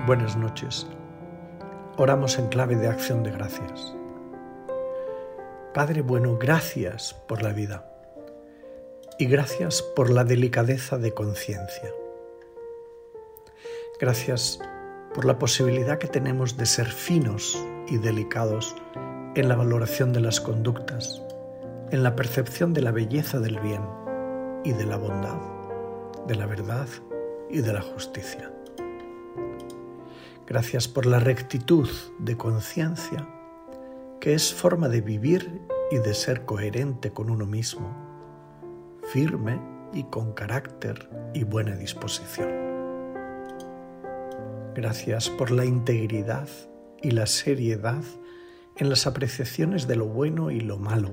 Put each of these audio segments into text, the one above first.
Buenas noches. Oramos en clave de acción de gracias. Padre bueno, gracias por la vida y gracias por la delicadeza de conciencia. Gracias por la posibilidad que tenemos de ser finos y delicados en la valoración de las conductas, en la percepción de la belleza del bien y de la bondad, de la verdad y de la justicia. Gracias por la rectitud de conciencia, que es forma de vivir y de ser coherente con uno mismo, firme y con carácter y buena disposición. Gracias por la integridad y la seriedad en las apreciaciones de lo bueno y lo malo.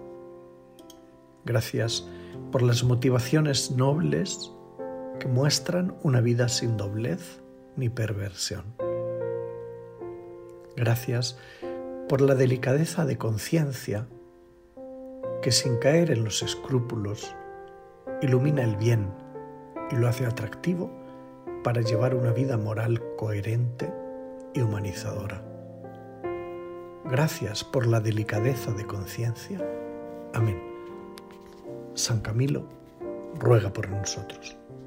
Gracias por las motivaciones nobles que muestran una vida sin doblez ni perversión. Gracias por la delicadeza de conciencia que, sin caer en los escrúpulos, ilumina el bien y lo hace atractivo para llevar una vida moral coherente y humanizadora. Gracias por la delicadeza de conciencia. Amén. San Camilo ruega por nosotros.